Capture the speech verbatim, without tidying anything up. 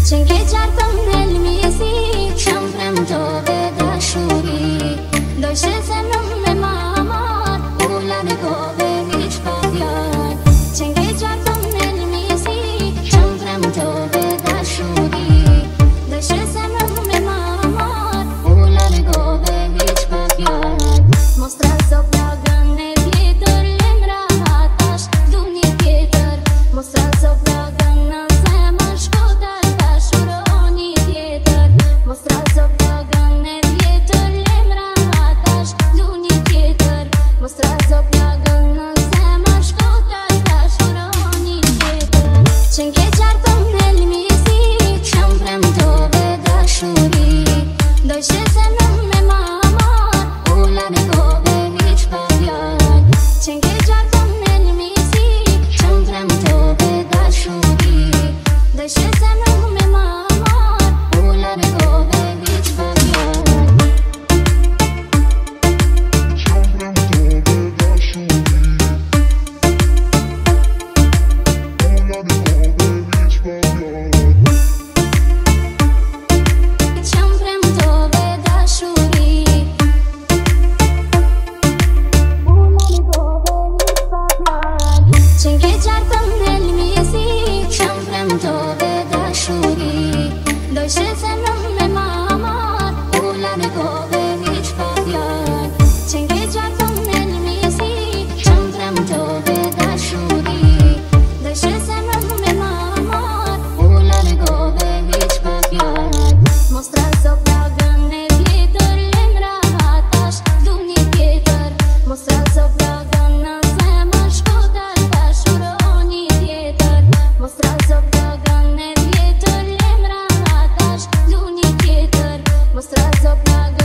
që nkeqarton në lëmisi, që më premtove dashuri. Dojshe zemrën me mamar, u largove hiq pa fjalë, që nkeqarton në lëmisi, që më premtove dashuri. Dojshe zemrën me mamar, u largove hiq pa fjalë. Mos trazo plagën e vjetër, lemra hatash du një tjetër. Mos trazo plagën në zemër, shkotar dashuroni tjetër. Mos trazo plagën e vjetër, lemra hatash du një tjetër. Mos trazo plagën në zemër, shkotar dashuroni tjetër. Që nkeqarton në lëmisi, që më premtove dashuri. Dojshe zemrën me mamar, u largove hiq pa fjalë, që nkeqarton në lëmisi, që më premtove dashuri. Dojshe zemrën me mamar, u largove hiq pa fjalë. Që më premtove dashuri. U largove hiq pa fjalë, që nkeqarton në lëmisi, që më premtove dashuri. Dojshe zemrën me mamar, u largove hiq pa fjalë, që nkeqarton në lëmisi, që më premtove dashuri. Dojshe zemrën me mamar, u largove hiq pa fjalë. Mos trazo plagën e vjetër, lemra hatash du një tjetër. Mos trazo plagën në zemër, shkotar dashuroni tjetër. Mos trazo plagën e vjetër, lemra hatash du një tjetër. Mos trazo plagën